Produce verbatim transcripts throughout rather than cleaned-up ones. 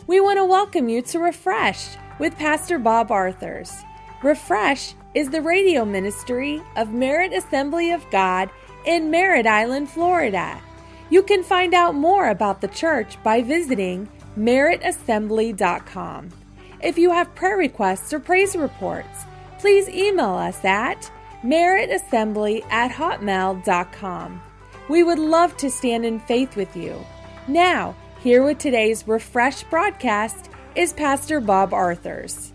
We want to welcome you to Refresh with Pastor Bob Arthurs. Refresh is the radio ministry of Merritt Assembly of God in Merritt Island, Florida. You can find out more about the church by visiting merritt assembly dot com. If you have prayer requests or praise reports, please email us at merritt assembly at hotmail dot com. We would love to stand in faith with you. Now, here with today's Refresh broadcast is Pastor Bob Arthurs.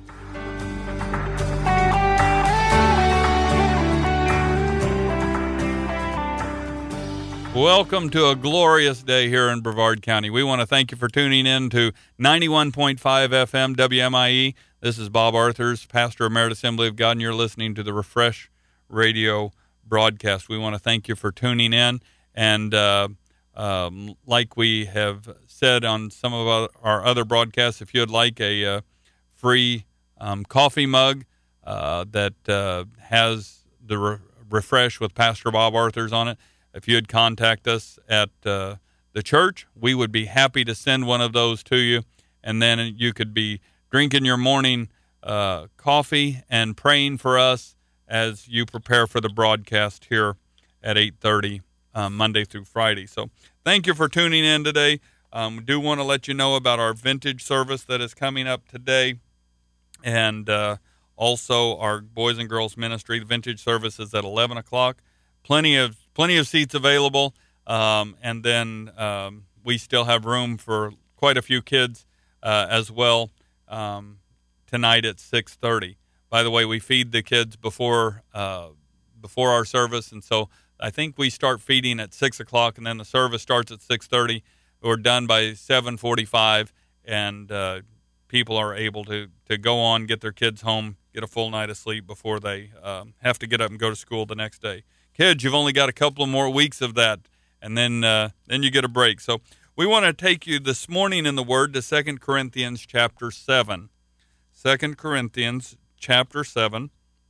Welcome to a glorious day here in Brevard County. We want to thank you for tuning in to ninety-one point five F M W M I E. This is Bob Arthurs, pastor of Merritt Assembly of God, and you're listening to the Refresh radio broadcast. We want to thank you for tuning in, and uh, um, like we have said on some of our, our other broadcasts, if you'd like a uh, free um, coffee mug uh, that uh, has the re- Refresh with Pastor Bob Arthurs on it, if you'd contact us at uh, the church, we would be happy to send one of those to you, and then you could be drinking your morning uh, coffee and praying for us as you prepare for the broadcast here at eight thirty um, Monday through Friday. So thank you for tuning in today. Um, we do want to let you know about our vintage service that is coming up today, and uh, also our boys and girls ministry. The vintage service is at eleven o'clock. Plenty of plenty of seats available, um, and then um, we still have room for quite a few kids uh, as well um, tonight at six thirty. By the way, we feed the kids before uh, before our service, and so I think we start feeding at six o'clock, and then the service starts at six thirty. We're done by seven forty-five, and uh, people are able to, to go on, get their kids home, get a full night of sleep before they um, have to get up and go to school the next day. Kids, you've only got a couple of more weeks of that, and then uh, then you get a break. So we want to take you this morning in the Word to Second Corinthians chapter seven. Second Corinthians chapter seven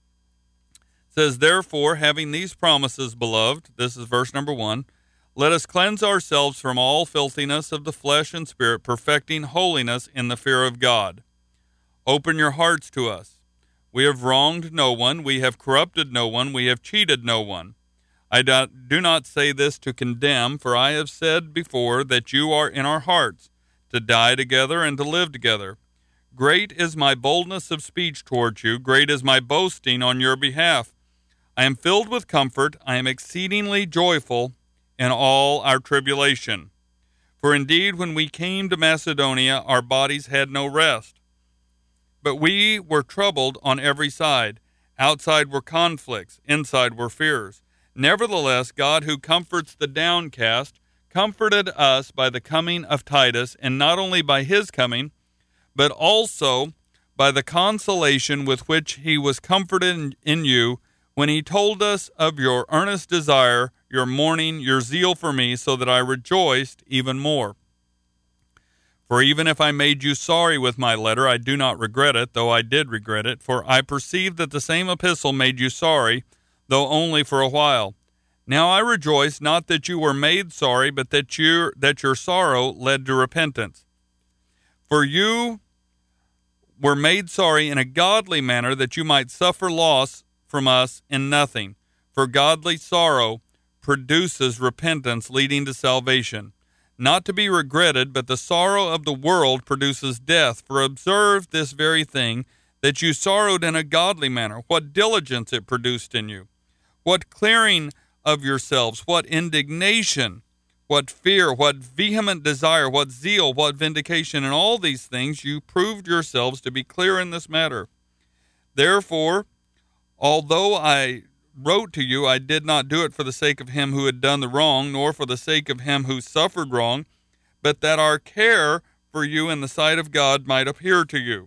says, "Therefore, having these promises, beloved," this is verse number one, "let us cleanse ourselves from all filthiness of the flesh and spirit, perfecting holiness in the fear of God. Open your hearts to us. We have wronged no one, we have corrupted no one, we have cheated no one. I do not say this to condemn, for I have said before that you are in our hearts, to die together and to live together. Great is my boldness of speech towards you, great is my boasting on your behalf. I am filled with comfort, I am exceedingly joyful in all our tribulation. For indeed, when we came to Macedonia, our bodies had no rest. But we were troubled on every side. Outside were conflicts, inside were fears. Nevertheless, God, who comforts the downcast, comforted us by the coming of Titus, and not only by his coming, but also by the consolation with which he was comforted in you, when he told us of your earnest desire, your mourning, your zeal for me, so that I rejoiced even more. For even if I made you sorry with my letter, I do not regret it, though I did regret it, for I perceive that the same epistle made you sorry, though only for a while. Now I rejoice, not that you were made sorry, but that your that your sorrow led to repentance. For you were made sorry in a godly manner, that you might suffer loss from us in nothing. For godly sorrow produces repentance leading to salvation, not to be regretted, but the sorrow of the world produces death. For observe this very thing, that you sorrowed in a godly manner, what diligence it produced in you, what clearing of yourselves, what indignation, what fear, what vehement desire, what zeal, what vindication. In all these things you proved yourselves to be clear in this matter. Therefore, although I wrote to you, I did not do it for the sake of him who had done the wrong, nor for the sake of him who suffered wrong, but that our care for you in the sight of God might appear to you.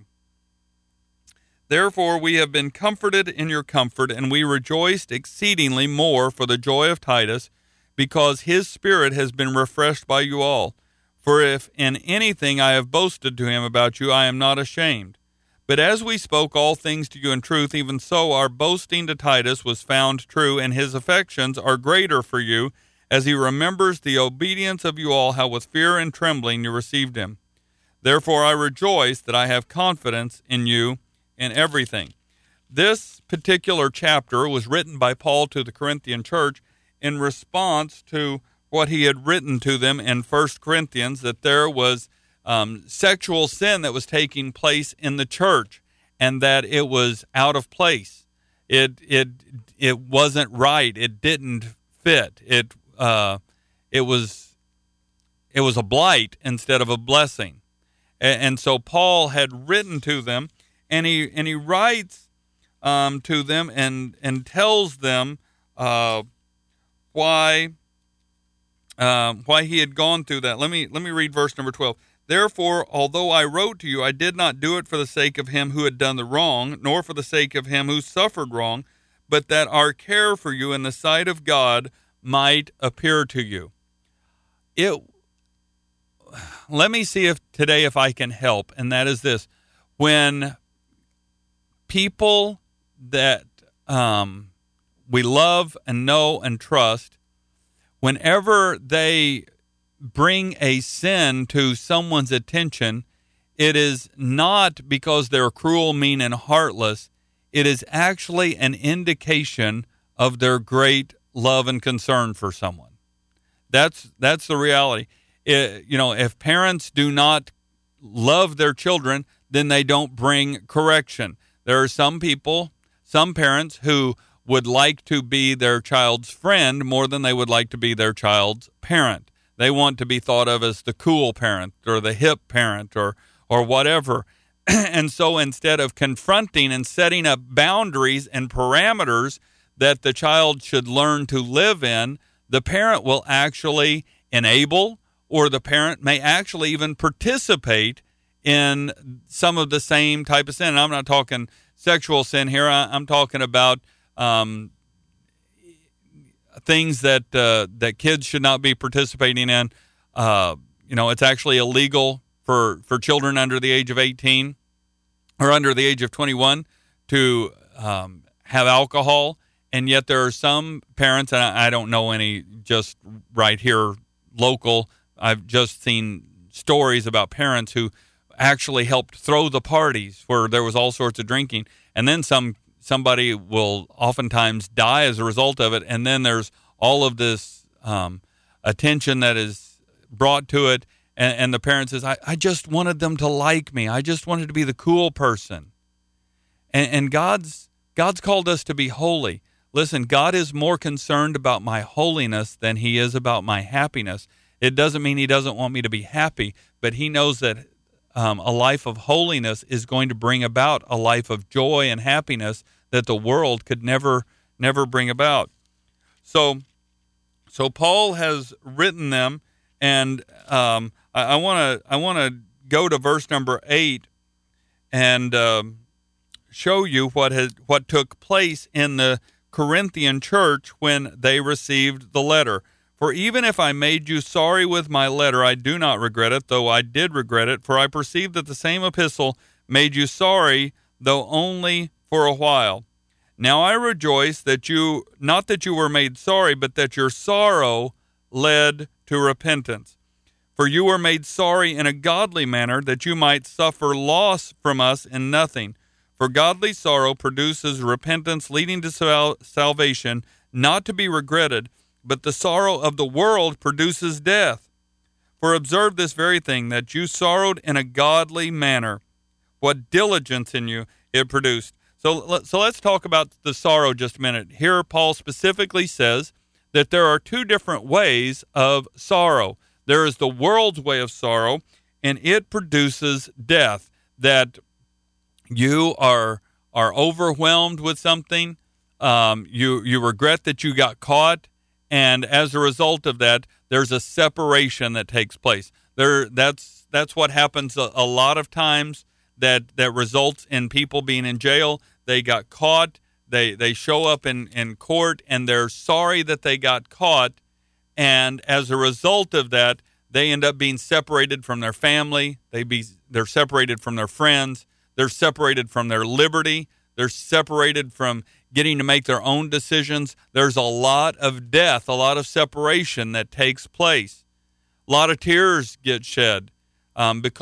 Therefore we have been comforted in your comfort, and we rejoiced exceedingly more for the joy of Titus, because his spirit has been refreshed by you all. For if in anything I have boasted to him about you, I am not ashamed. But as we spoke all things to you in truth, even so our boasting to Titus was found true, and his affections are greater for you, as he remembers the obedience of you all, how with fear and trembling you received him. Therefore I rejoice that I have confidence in you in everything. This particular chapter was written by Paul to the Corinthian church in response to what he had written to them in First Corinthians, that there was um, sexual sin that was taking place in the church and that it was out of place. It it it wasn't right. It didn't fit. It uh, it was it was a blight instead of a blessing. And, and so Paul had written to them, and he and he writes um, to them and and tells them uh, why um, why he had gone through that. Let me let me read verse number twelve. Therefore, although I wrote to you, I did not do it for the sake of him who had done the wrong, nor for the sake of him who suffered wrong, but that our care for you in the sight of God might appear to you. It. Let me see if today if I can help, and that is this: when people that um, we love and know and trust, whenever they bring a sin to someone's attention, it is not because they're cruel, mean, and heartless. It is actually an indication of their great love and concern for someone. That's that's the reality. It, you know, if parents do not love their children, then they don't bring correction. There are some people, some parents who would like to be their child's friend more than they would like to be their child's parent. They want to be thought of as the cool parent or the hip parent or or whatever. And so instead of confronting and setting up boundaries and parameters that the child should learn to live in, the parent will actually enable, or the parent may actually even participate in some of the same type of sin. And I'm not talking sexual sin here. I, I'm talking about um, things that uh, that kids should not be participating in. Uh, you know, it's actually illegal for, for children under the age of eighteen or under the age of twenty-one to um, have alcohol. And yet there are some parents, and I, I don't know any just right here local, I've just seen stories about parents who actually helped throw the parties where there was all sorts of drinking. And then some somebody will oftentimes die as a result of it. And then there's all of this um, attention that is brought to it. And, and the parent says, I, I just wanted them to like me. I just wanted to be the cool person. And, and God's God's called us to be holy. Listen, God is more concerned about my holiness than he is about my happiness. It doesn't mean he doesn't want me to be happy, but he knows that um, a life of holiness is going to bring about a life of joy and happiness that the world could never, never bring about. So, so Paul has written them, and um, I want to I want to go to verse number eight and um, show you what has what took place in the Corinthian church when they received the letter. For even if I made you sorry with my letter, I do not regret it, though I did regret it, for I perceive that the same epistle made you sorry, though only for a while. Now I rejoice that you, not that you were made sorry, but that your sorrow led to repentance. For you were made sorry in a godly manner, that you might suffer loss from us in nothing. For godly sorrow produces repentance leading to sal- salvation, not to be regretted, but the sorrow of the world produces death. For observe this very thing, that you sorrowed in a godly manner. What diligence in you it produced. So, so let's talk about the sorrow just a minute. Here Paul specifically says that there are two different ways of sorrow. There is the world's way of sorrow, and it produces death. That you are are overwhelmed with something, um, you you regret that you got caught, and as a result of that, there's a separation that takes place. There, that's that's what happens a, a lot of times. That that results in people being in jail. They got caught. They they show up in, in court, and they're sorry that they got caught. And as a result of that, they end up being separated from their family. They be they're separated from their friends. They're separated from their liberty. They're separated from getting to make their own decisions. There's a lot of death, a lot of separation that takes place. A lot of tears get shed um, because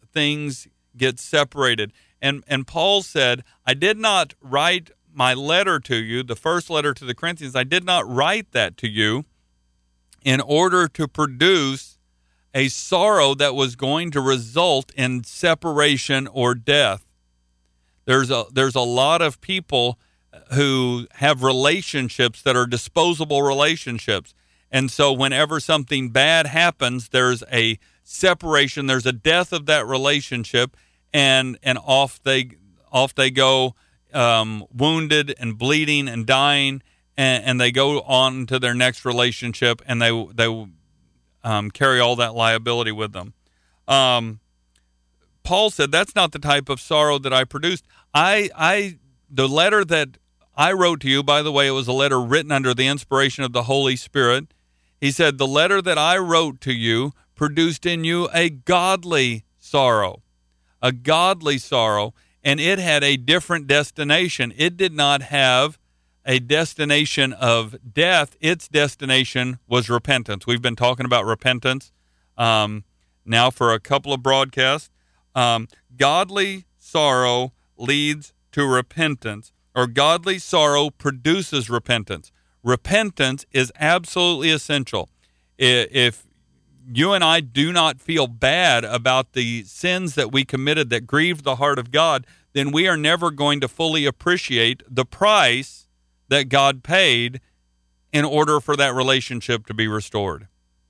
things get separated. And and Paul said, I did not write my letter to you, the first letter to the Corinthians, I did not write that to you in order to produce a sorrow that was going to result in separation or death. There's a there's a lot of people who have relationships that are disposable relationships. And so whenever something bad happens, there's a separation, there's a death of that relationship, and and off they off they go, um, wounded and bleeding and dying, and, and they go on to their next relationship, and they they um, carry all that liability with them. Um, Paul said, that's not the type of sorrow that I produced. I I the letter that I wrote to you, by the way, it was a letter written under the inspiration of the Holy Spirit. He said, the letter that I wrote to you produced in you a godly sorrow, a godly sorrow, and it had a different destination. It did not have a destination of death. Its destination was repentance. We've been talking about repentance um, now for a couple of broadcasts. Um, godly sorrow leads to repentance, or godly sorrow produces repentance. Repentance is absolutely essential. If you and I do not feel bad about the sins that we committed that grieved the heart of God, then we are never going to fully appreciate the price that God paid in order for that relationship to be restored.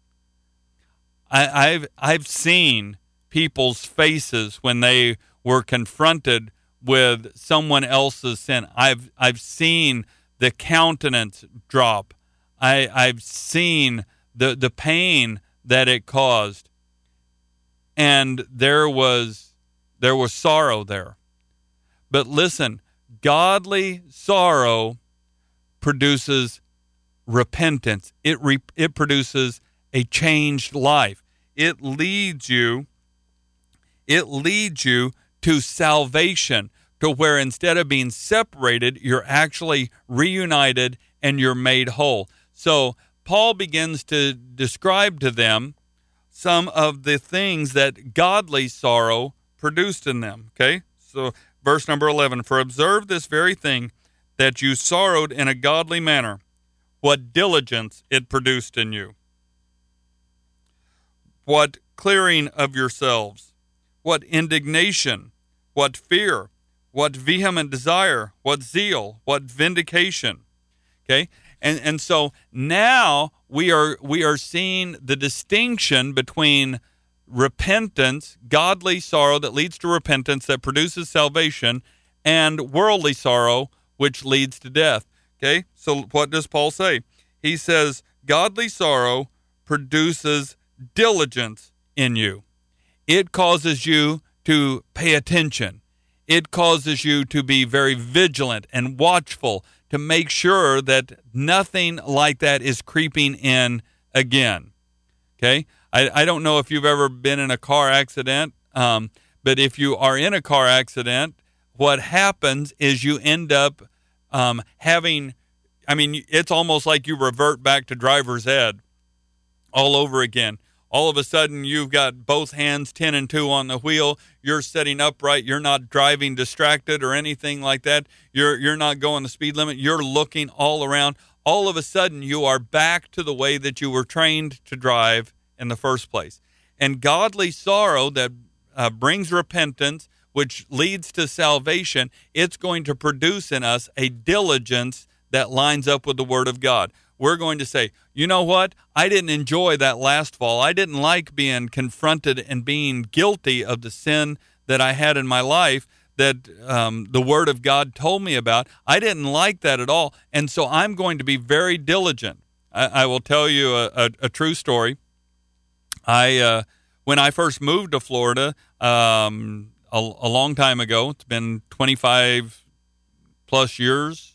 I, I've I've seen people's faces when they were confronted with someone else's sin. I've I've seen the countenance drop. I I've seen the the pain that it caused, and there was there was sorrow there. But listen, godly sorrow produces repentance. It re, it produces a changed life. It leads you. It leads you to salvation, to where instead of being separated, you're actually reunited and you're made whole. So Paul begins to describe to them some of the things that godly sorrow produced in them. Okay, so verse number eleven, for observe this very thing, that you sorrowed in a godly manner, what diligence it produced in you, what clearing of yourselves, what indignation, what fear, what vehement desire, what zeal, what vindication. Okay? And and so now we are we are seeing the distinction between repentance, godly sorrow that leads to repentance, that produces salvation, and worldly sorrow, which leads to death. Okay? So what does Paul say? He says, godly sorrow produces diligence in you. It causes you to pay attention. It causes you to be very vigilant and watchful to make sure that nothing like that is creeping in again. Okay? I, I don't know if you've ever been in a car accident, um, but if you are in a car accident, what happens is you end up um, having, I mean, it's almost like you revert back to driver's ed all over again. All of a sudden, you've got both hands, ten and two on the wheel. You're sitting upright. You're not driving distracted or anything like that. You're you're not going the speed limit. You're looking all around. All of a sudden, you are back to the way that you were trained to drive in the first place. And godly sorrow that uh, brings repentance, which leads to salvation, it's going to produce in us a diligence that lines up with the Word of God. We're going to say, you know what? I didn't enjoy that last fall. I didn't like being confronted and being guilty of the sin that I had in my life that um, the Word of God told me about. I didn't like that at all. And so I'm going to be very diligent. I, I will tell you a, a, a true story. I uh, when I first moved to Florida um, a, a long time ago, it's been twenty-five plus years.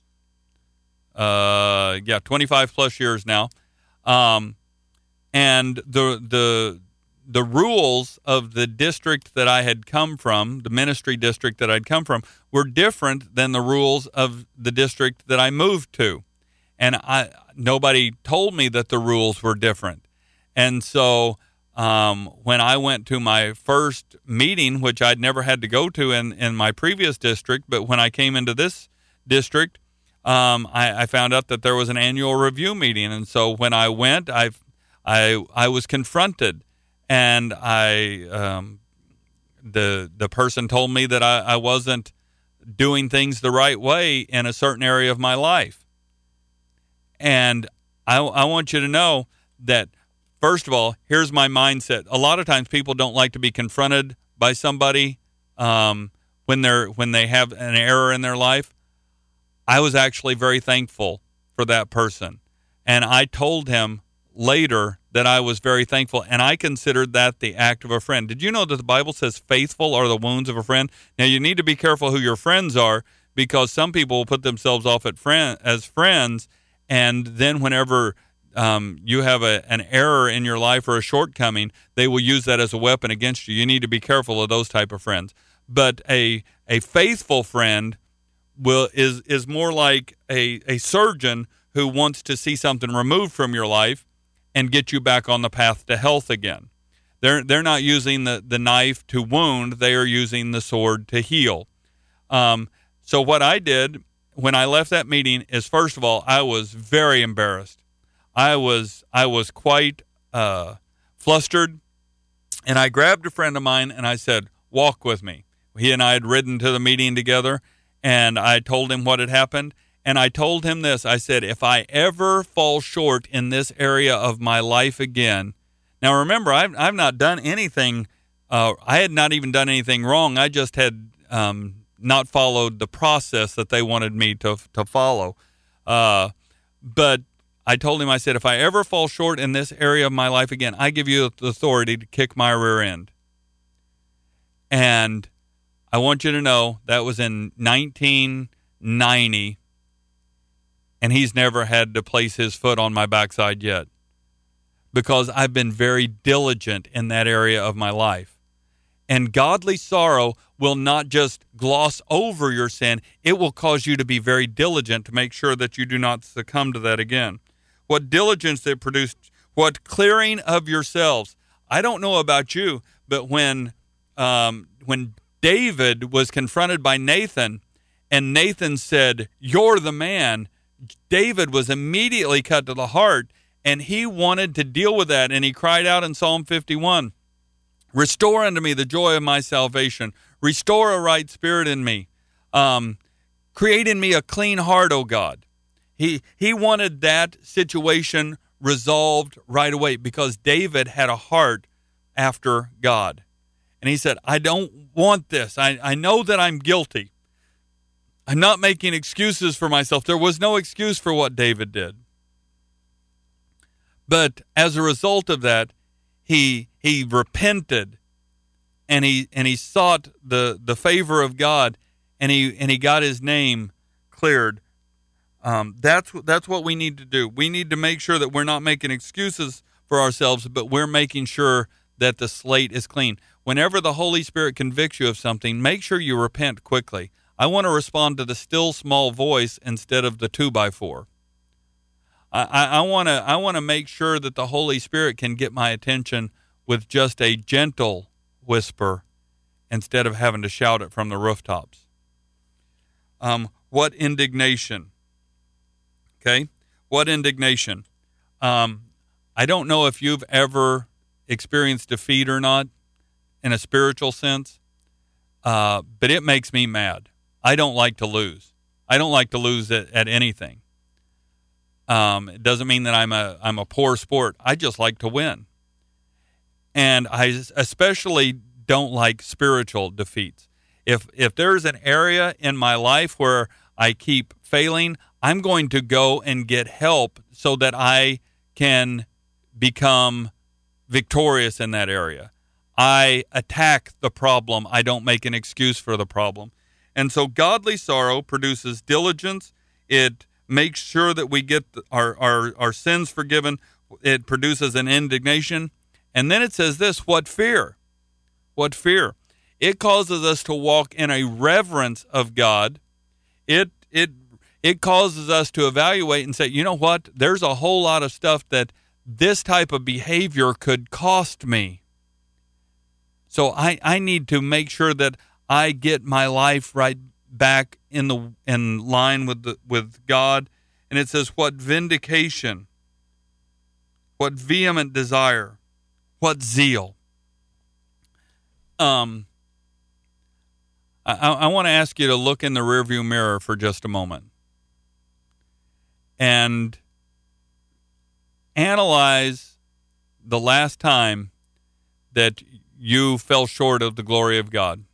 Uh, yeah, twenty-five plus years now. Um, and the, the, the rules of the district that I had come from, the ministry district that I'd come from, were different than the rules of the district that I moved to. And I, nobody told me that the rules were different. And so, um, when I went to my first meeting, which I'd never had to go to in, in my previous district, but when I came into this district, um, I, I found out that there was an annual review meeting. And so when I went, I I I was confronted, and I um, the the person told me that I, I wasn't doing things the right way in a certain area of my life. And I, I want you to know that, first of all, here's my mindset. A lot of times people don't like to be confronted by somebody um, when they're when they have an error in their life. I was actually very thankful for that person. And I told him later that I was very thankful, and I considered that the act of a friend. Did you know that the Bible says faithful are the wounds of a friend? Now, you need to be careful who your friends are, because some people will put themselves off at friend, as friends, and then whenever um, you have a, an error in your life or a shortcoming, they will use that as a weapon against you. You need to be careful of those type of friends. But a a faithful friend will is is more like a, a surgeon who wants to see something removed from your life and get you back on the path to health again. They're they're not using the, the knife to wound. They are using the sword to heal. Um, so what I did when I left that meeting is, first of all, I was very embarrassed. I was I was quite uh, flustered, and I grabbed a friend of mine and I said, "Walk with me." He and I had ridden to the meeting together, and I told him what had happened. And I told him this. I said, if I ever fall short in this area of my life again. Now, remember, I've, I've not done anything. Uh, I had not even done anything wrong. I just had um, not followed the process that they wanted me to to follow. Uh, but I told him, I said, if I ever fall short in this area of my life again, I give you the authority to kick my rear end. And I want you to know that was in nineteen ninety. And he's never had to place his foot on my backside yet, because I've been very diligent in that area of my life. And godly sorrow will not just gloss over your sin. It will cause you to be very diligent to make sure that you do not succumb to that again. What diligence it produced, what clearing of yourselves. I don't know about you, but when um, when David was confronted by Nathan, and Nathan said, "You're the man," David was immediately cut to the heart, and he wanted to deal with that. And he cried out in Psalm fifty-one, "Restore unto me the joy of my salvation. Restore a right spirit in me. Um, create in me a clean heart, O God." He, he wanted that situation resolved right away, because David had a heart after God. And he said, I don't want this. I, I know that I'm guilty. I'm not making excuses for myself. There was no excuse for what David did. But as a result of that, he he repented, and he and he sought the, the favor of God, and he and he got his name cleared. Um, that's that's what we need to do. We need to make sure that we're not making excuses for ourselves, but we're making sure that the slate is clean. Whenever the Holy Spirit convicts you of something, make sure you repent quickly. I want to respond to the still small voice instead of the two by four. I, I want to I want to make sure that the Holy Spirit can get my attention with just a gentle whisper instead of having to shout it from the rooftops. Um, what indignation? Okay, what indignation? Um, I don't know if you've ever experienced defeat or not in a spiritual sense, uh, but it makes me mad. I don't like to lose. I don't like to lose at, at anything. Um, it doesn't mean that I'm a I'm a poor sport. I just like to win. And I especially don't like spiritual defeats. If if there's an area in my life where I keep failing, I'm going to go and get help so that I can become victorious in that area. I attack the problem. I don't make an excuse for the problem. And so godly sorrow produces diligence. It makes sure that we get our, our, our sins forgiven. It produces an indignation. And then it says this, what fear? What fear? It causes us to walk in a reverence of God. It it it causes us to evaluate and say, you know what? There's a whole lot of stuff that this type of behavior could cost me. So I, I need to make sure that I get my life right back in the in line with the, with God. And it says, what vindication, what vehement desire, what zeal. Um, I, I want to ask you to look in the rearview mirror for just a moment and analyze the last time that you fell short of the glory of God.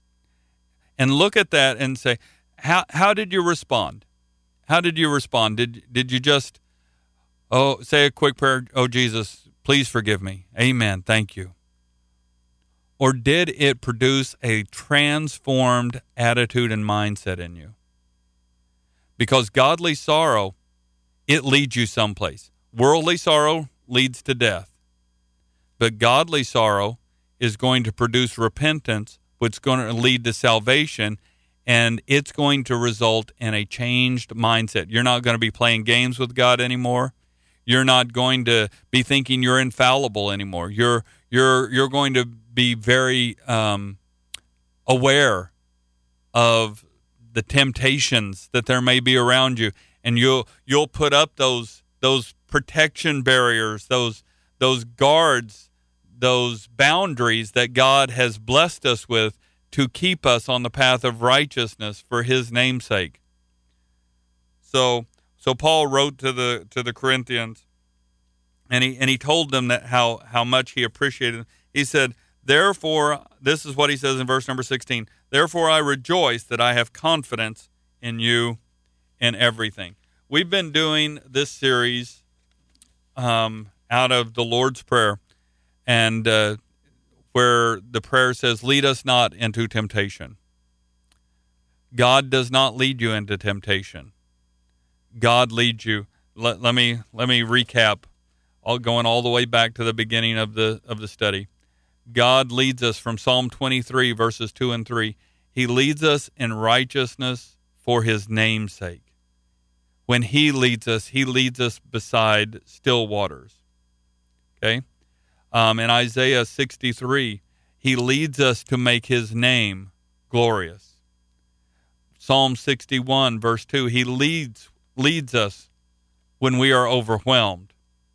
And look at that and say, how how did you respond? How did you respond? Did did you just, oh, say a quick prayer, oh, Jesus, please forgive me. Amen. Thank you. Or did it produce a transformed attitude and mindset in you? Because godly sorrow, it leads you someplace. Worldly sorrow leads to death. But godly sorrow is going to produce repentance, which is going to lead to salvation, and it's going to result in a changed mindset. You're not going to be playing games with God anymore. You're not going to be thinking you're infallible anymore. You're you're you're going to be very um, aware of the temptations that there may be around you, and you'll you'll put up those those protection barriers, those those guards, those boundaries that God has blessed us with to keep us on the path of righteousness for his namesake. So so Paul wrote to the to the Corinthians, and he and he told them that how how much he appreciated them. He said, therefore, this is what he says in verse number sixteen, therefore I rejoice that I have confidence in you in everything. We've been doing this series um, out of the Lord's Prayer, and uh, where the prayer says, lead us not into temptation. God does not lead you into temptation. God leads you. Let, let me let me recap, all going all the way back to the beginning of the of the study. God leads us from Psalm twenty-three, verses two and three. He leads us in righteousness for his name's sake. When he leads us, he leads us beside still waters. Okay? Um, in Isaiah sixty-three, he leads us to make his name glorious. Psalm sixty-one, verse two, he leads leads us when we are overwhelmed.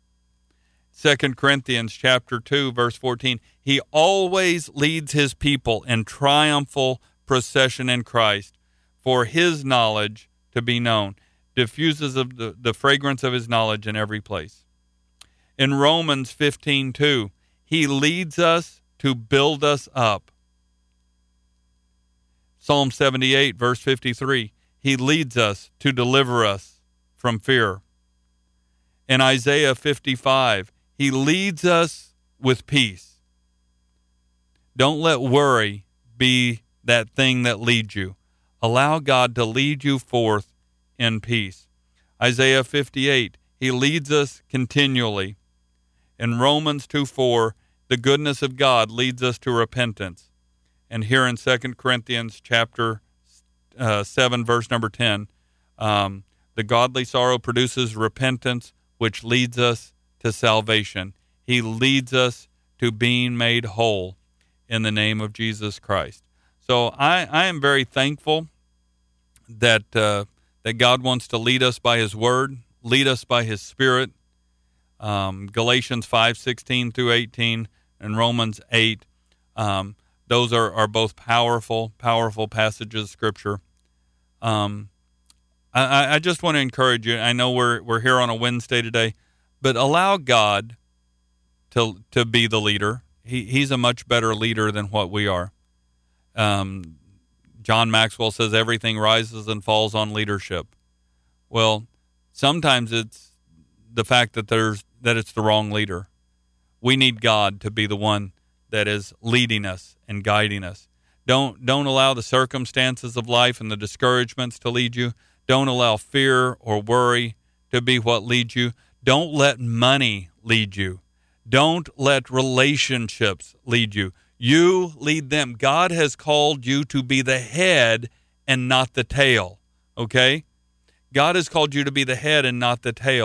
Second Corinthians chapter two, verse fourteen, he always leads his people in triumphal procession in Christ for his knowledge to be known, diffuses of the, the fragrance of his knowledge in every place. In Romans fifteen two, he leads us to build us up. Psalm seventy-eight, verse fifty-three, he leads us to deliver us from fear. In Isaiah fifty-five, he leads us with peace. Don't let worry be that thing that leads you. Allow God to lead you forth in peace. Isaiah fifty-eight, he leads us continually. In Romans two four, the goodness of God leads us to repentance. And here in Second Corinthians chapter uh, seven, verse number ten, um, the godly sorrow produces repentance, which leads us to salvation. He leads us to being made whole in the name of Jesus Christ. So I, I am very thankful that uh, that God wants to lead us by his word, lead us by his spirit. Um, Galatians five sixteen through eighteen and Romans eight, um, those are, are both powerful, powerful passages of Scripture. Um, I, I just want to encourage you. I know we're we're here on a Wednesday today, but allow God to to be the leader. He he's a much better leader than what we are. Um, John Maxwell says everything rises and falls on leadership. Well, sometimes it's the fact that there's that it's the wrong leader. We need God to be the one that is leading us and guiding us. Don't don't allow the circumstances of life and the discouragements to lead you. Don't allow fear or worry to be what leads you. Don't let money lead you. Don't let relationships lead you. You lead them. God has called you to be the head and not the tail, okay? God has called you to be the head and not the tail.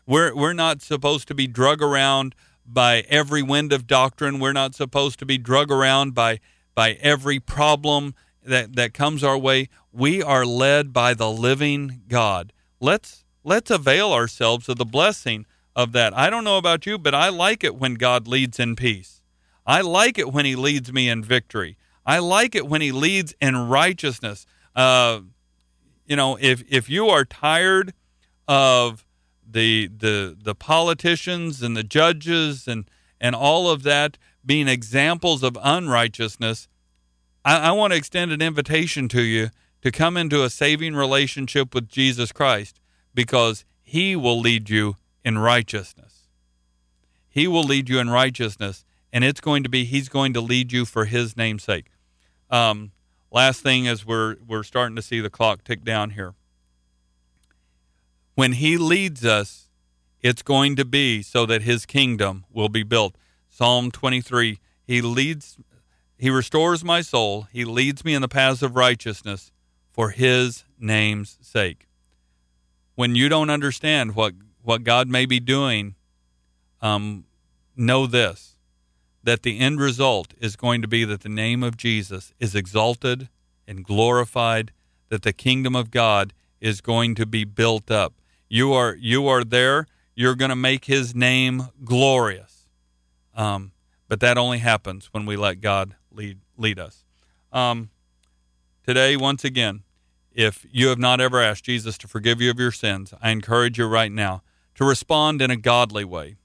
We're we're not supposed to be drug around by every wind of doctrine. We're not supposed to be drug around by by every problem that, that comes our way. We are led by the living God. Let's let's avail ourselves of the blessing of that. I don't know about you, but I like it when God leads in peace. I like it when he leads me in victory. I like it when he leads in righteousness. Uh, you know, if if you are tired of the the the politicians and the judges and and all of that being examples of unrighteousness, I, I want to extend an invitation to you to come into a saving relationship with Jesus Christ, because he will lead you in righteousness. He will lead you in righteousness, and it's going to be, he's going to lead you for his name's sake. Um, last thing, as we're we're starting to see the clock tick down here. When he leads us, it's going to be so that his kingdom will be built. Psalm twenty-three, he leads, he restores my soul. He leads me in the paths of righteousness for his name's sake. When you don't understand what, what God may be doing, um, know this, that the end result is going to be that the name of Jesus is exalted and glorified, that the kingdom of God is going to be built up. You are you are there. You're going to make his name glorious. Um, but that only happens when we let God lead lead us. Um, today, once again, if you have not ever asked Jesus to forgive you of your sins, I encourage you right now to respond in a godly way.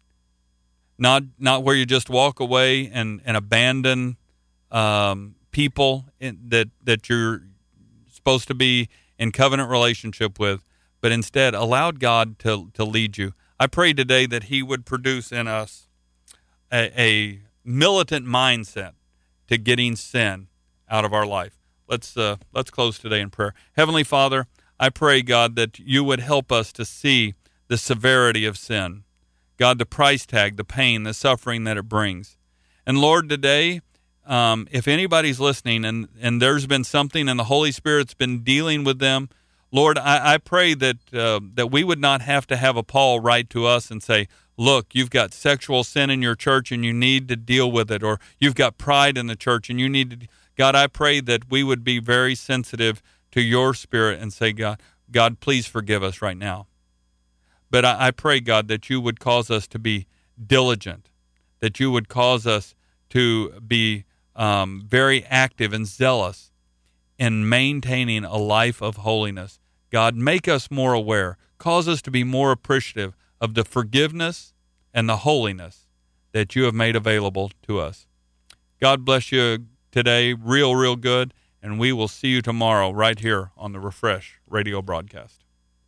Not not where you just walk away and, and abandon um, people in, that that you're supposed to be in covenant relationship with, but instead allowed God to, to lead you. I pray today that he would produce in us a, a militant mindset to getting sin out of our life. Let's uh, let's close today in prayer. Heavenly Father, I pray, God, that you would help us to see the severity of sin. God, the price tag, the pain, the suffering that it brings. And Lord, today, um, if anybody's listening and, and there's been something and the Holy Spirit's been dealing with them, Lord, I, I pray that uh, that we would not have to have a Paul write to us and say, look, you've got sexual sin in your church and you need to deal with it, or you've got pride in the church and you need to. God, I pray that we would be very sensitive to your Spirit and say, God, God, please forgive us right now. But I, I pray, God, that you would cause us to be diligent, that you would cause us to be um, very active and zealous in maintaining a life of holiness. God, make us more aware. Cause us to be more appreciative of the forgiveness and the holiness that you have made available to us. God bless you today, real, real good, and we will see you tomorrow right here on the Refresh radio broadcast.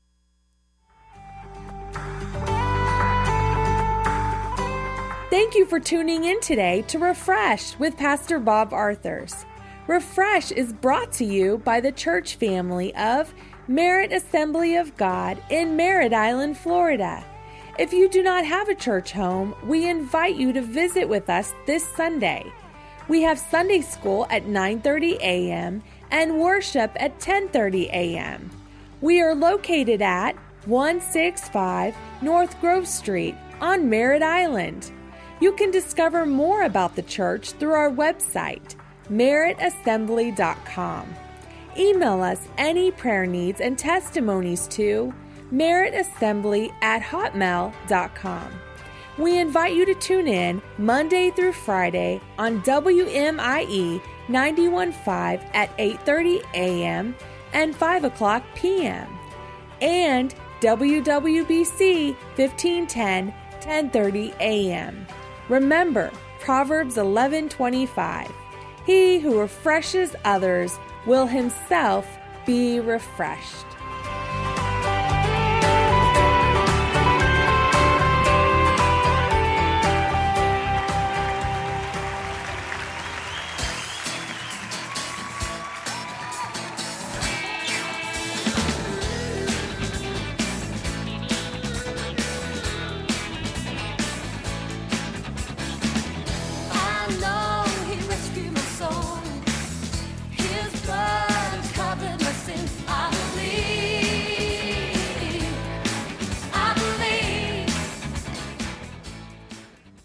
Thank you for tuning in today to Refresh with Pastor Bob Arthurs. Refresh is brought to you by the church family of Merritt Assembly of God in Merritt Island, Florida. If you do not have a church home, we invite you to visit with us this Sunday. We have Sunday school at nine thirty a.m. and worship at ten thirty a.m. We are located at one sixty-five North Grove Street on Merritt Island. You can discover more about the church through our website, merritt assembly dot com. Email us any prayer needs and testimonies to merrittassembly at hotmail dot com. We invite you to tune in Monday through Friday on W M I E ninety-one point five at eight thirty a.m. and five o'clock p.m. and W W B C fifteen ten, ten thirty a.m. Remember Proverbs eleven twenty-five. He who refreshes others will himself be refreshed.